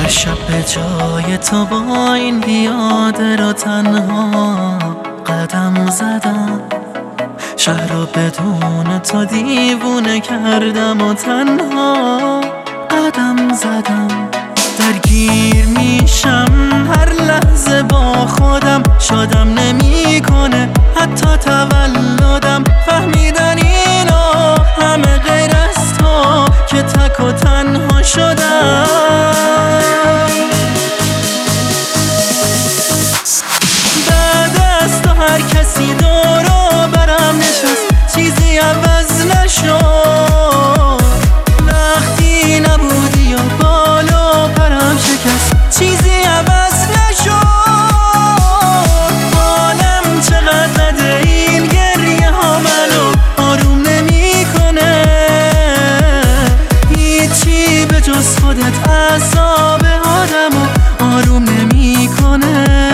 هر شب به جای تو با این بیاده رو تنها قدم زدم، شهر رو بدون تو دیوونه کردم و تنها قدم زدم. درگیر میشم هر لحظه با خودم، شادم نمیکنه حتی تولدم. فهمیدن اینا همه غیر از تو که تک و تنها شدم. بعد از تو هر کسی دورو برم نشست، چیزی عوض نشد. وقتی نبودی و بالو پرم شکست، چیزی عوض نشد. حالم چقدر بده، این گریه ها منو آروم نمیکنه. هیچی به جز خودت اعصاب آدمو آروم نمیکنه.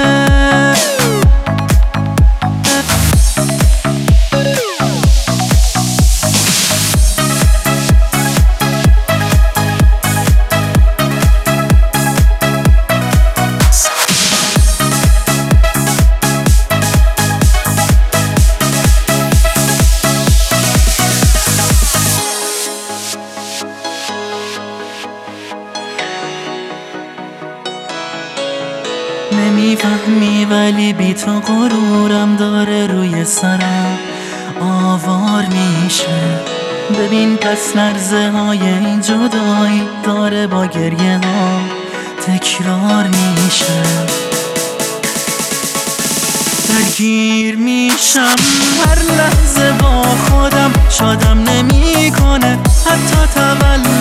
نمیفهمی ولی بی تو غرورم داره روی سرم آوار میشه. ببین پس لرزه های این جدایی داره با گریه ها تکرار میشه. درگیر میشم هر لحظه با خودم، شادم نمیکنه حتی تولد